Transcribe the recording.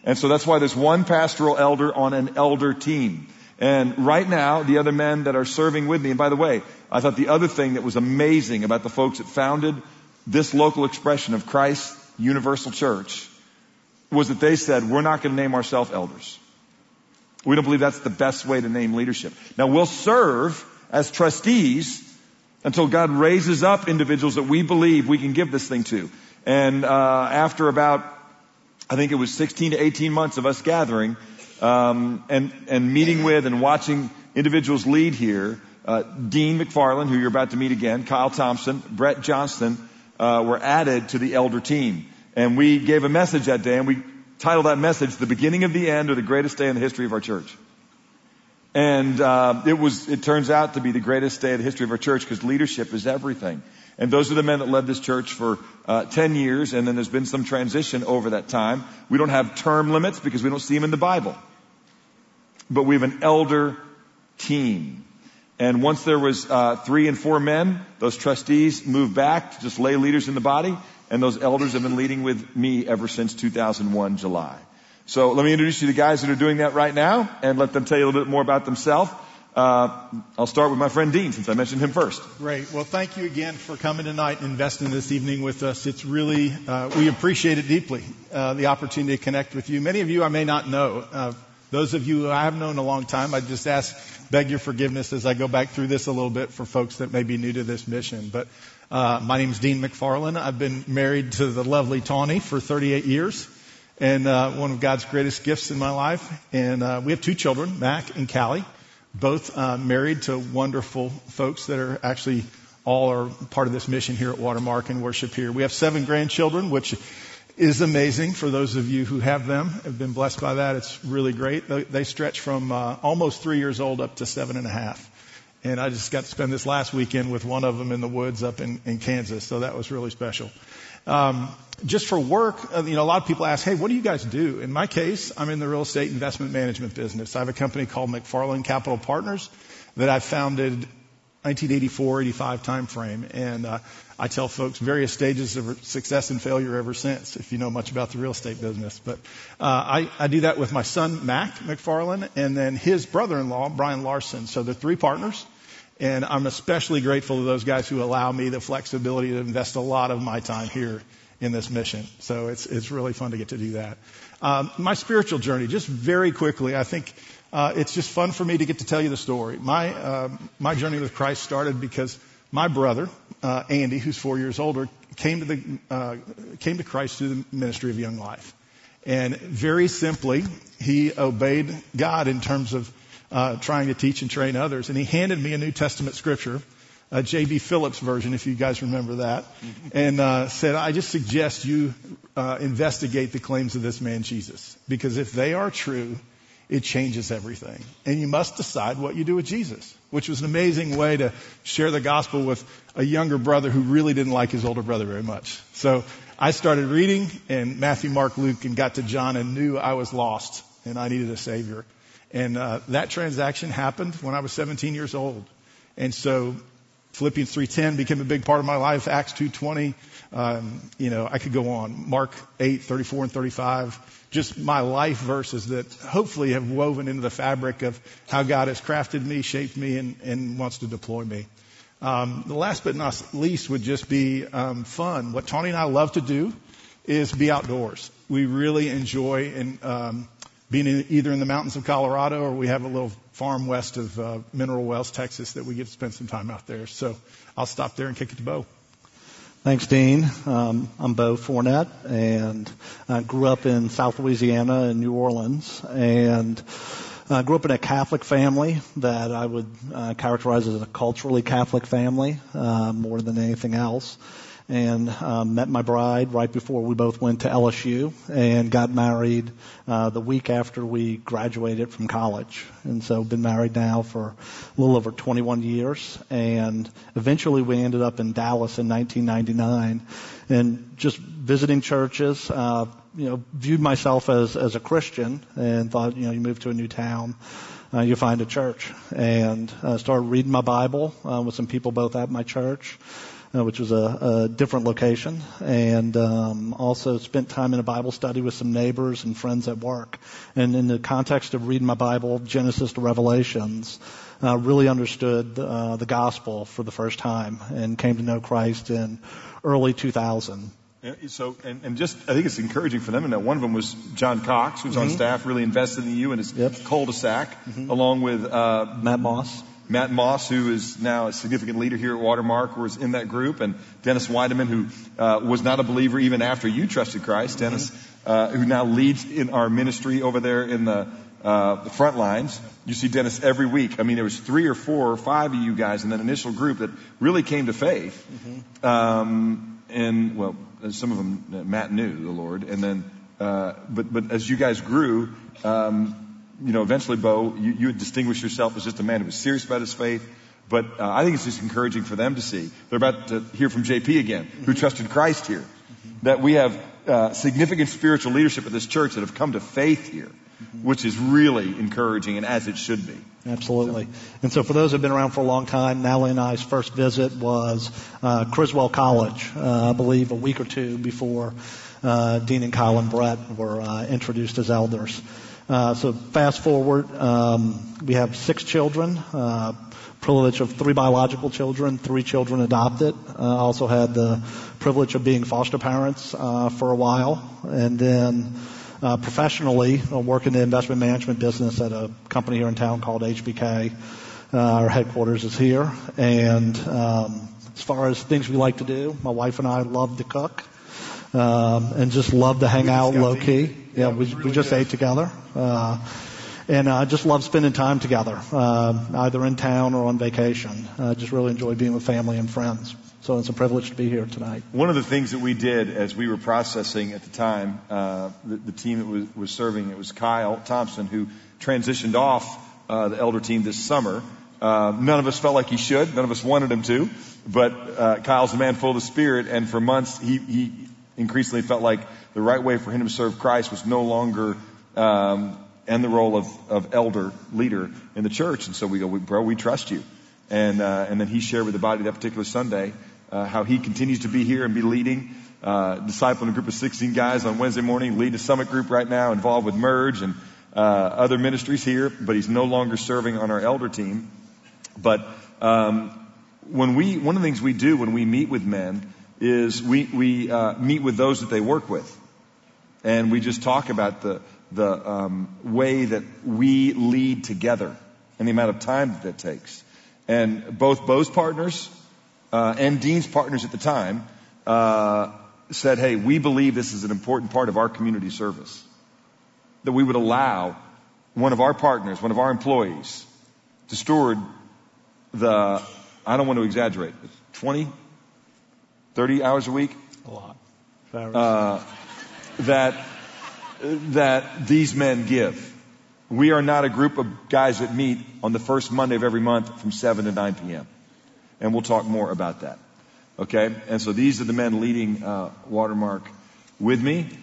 And so that's why there's one pastoral elder on an elder team. And right now, the other men that are serving with me, and by the way, I thought the other thing that was amazing about the folks that founded this local expression of Christ Universal Church was that they said, we're not going to name ourselves elders. We don't believe that's the best way to name leadership. Now, we'll serve as trustees until God raises up individuals that we believe we can give this thing to. And after about, I think it was 16 to 18 months of us gathering and meeting with and watching individuals lead here, Dean McFarland, who you're about to meet again, Kyle Thompson, Brett Johnston, were added to the elder team. And we gave a message that day, and we titled that message, The Beginning of the End, or the Greatest Day in the History of Our Church. And it turns out to be the greatest day in the history of our church, because leadership is everything. And those are the men that led this church for 10 years, and then there's been some transition over that time. We don't have term limits because we don't see them in the Bible. But we have an elder team. And once there was 3 and 4 men, those trustees moved back to just lay leaders in the body, and those elders have been leading with me ever since 2001, July. So let me introduce you to the guys that are doing that right now and let them tell you a little bit more about themselves. I'll start with my friend Dean, since I mentioned him first. Great. Well, thank you again for coming tonight and investing this evening with us. It's really, we appreciate it deeply, the opportunity to connect with you. Many of you I may not know. Those of you who I have known a long time, I just beg your forgiveness as I go back through this a little bit for folks that may be new to this mission. But my name is Dean McFarland. I've been married to the lovely Tawny for 38 years, and one of God's greatest gifts in my life. And we have 2 children, Mac and Callie, both married to wonderful folks that are actually all are part of this mission here at Watermark and worship here. We have 7 grandchildren, which is amazing for those of you who have them, have been blessed by that. It's really great. They stretch from almost 3 years old up to 7.5. And I just got to spend this last weekend with one of them in the woods up in Kansas. So that was really special. Just for work, a lot of people ask, hey, what do you guys do? In my case, I'm in the real estate investment management business. I have a company called McFarland Capital Partners that I founded 1984, 85 time frame. And I tell folks various stages of success and failure ever since, if you know much about the real estate business. But I do that with my son, Mac McFarland, and then his brother-in-law, Brian Larson. So they're 3 partners. And I'm especially grateful to those guys who allow me the flexibility to invest a lot of my time here in this mission. So it's really fun to get to do that. My spiritual journey, just very quickly, I think it's just fun for me to get to tell you the story. My journey with Christ started because my brother, Andy, who's 4 years older, came to Christ through the ministry of Young Life. And very simply, he obeyed God in terms of trying to teach and train others. And he handed me a New Testament scripture, a J.B. Phillips version, if you guys remember that, and said, I just suggest you investigate the claims of this man Jesus, because if they are true, it changes everything. And you must decide what you do with Jesus, which was an amazing way to share the gospel with a younger brother who really didn't like his older brother very much. So I started reading in Matthew, Mark, Luke, and got to John and knew I was lost and I needed a Savior. And that transaction happened when I was 17 years old. And so Philippians 3:10 became a big part of my life. Acts 2:20, I could go on. Mark 8:34 and 35. Just my life verses that hopefully have woven into the fabric of how God has crafted me, shaped me, and wants to deploy me. The last but not least would just be fun. What Tawny and I love to do is be outdoors. We really enjoy being either in the mountains of Colorado, or we have a little farm west of Mineral Wells, Texas, that we get to spend some time out there. So I'll stop there and kick it to Bo. Thanks, Dean. I'm Bo Fournette, and I grew up in South Louisiana in New Orleans, and grew up in a Catholic family that I would characterize as a culturally Catholic family more than anything else. And met my bride right before we both went to LSU, and got married the week after we graduated from college. And so been married now for a little over 21 years, and eventually we ended up in Dallas in 1999, and just visiting churches, viewed myself as a Christian, and thought, you move to a new town, you find a church, and started reading my Bible with some people both at my church. which was a different location, and also spent time in a Bible study with some neighbors and friends at work. And in the context of reading my Bible, Genesis to Revelations, really understood the gospel for the first time and came to know Christ in early 2000. So, and just, I think it's encouraging for them. And one of them was John Cox, who's on staff, really invested in you and his cul-de-sac, along with Matt Moss, who is now a significant leader here at Watermark, was in that group, and Dennis Weideman, who was not a believer even after you trusted Christ. Dennis, who now leads in our ministry over there in the front lines. You see Dennis every week. I mean, there was 3 or 4 or 5 of you guys in that initial group that really came to faith. And well, some of them Matt knew the Lord, and then but as you guys grew, eventually, Bo, you would distinguish yourself as just a man who was serious about his faith. But I think it's just encouraging for them to see. They're about to hear from JP again, who trusted Christ here. That we have significant spiritual leadership at this church that have come to faith here, which is really encouraging, and as it should be. Absolutely. And so for those who have been around for a long time, Natalie and I's first visit was Criswell College, I believe a week or two before Dean and Kyle and Brett were introduced as elders. So fast forward, we have 6 children, privilege of 3 biological children, 3 children adopted. Also had the privilege of being foster parents for a while, and then professionally work in the investment management business at a company here in town called HBK. Our headquarters is here, and as far as things we like to do, my wife and I love to cook. And just love to hang out low key. Yeah, we just ate together. And I just love spending time together, either in town or on vacation. Just really enjoy being with family and friends. So it's a privilege to be here tonight. One of the things that we did as we were processing at the time, the team that was serving, it was Kyle Thompson, who transitioned off the elder team this summer. None of us felt like he should. None of us wanted him to. But Kyle's a man full of the Spirit, and for months he increasingly felt like the right way for him to serve Christ was no longer in the role of elder leader in the church. And so we go, bro, we trust you. And then he shared with the body that particular Sunday how he continues to be here and be leading, discipling a group of 16 guys on Wednesday morning, leading a summit group right now involved with Merge and other ministries here, but he's no longer serving on our elder team. But one of the things we do when we meet with men is we meet with those that they work with, and we just talk about the way that we lead together and the amount of time that takes. And both Bo's partners and Dean's partners at the time said, hey, we believe this is an important part of our community service, that we would allow one of our partners, one of our employees, to steward I don't want to exaggerate, 20, 30 hours a week? A lot. That these men give. We are not a group of guys that meet on the first Monday of every month from 7 to 9 p.m. And we'll talk more about that. Okay? And so these are the men leading Watermark with me.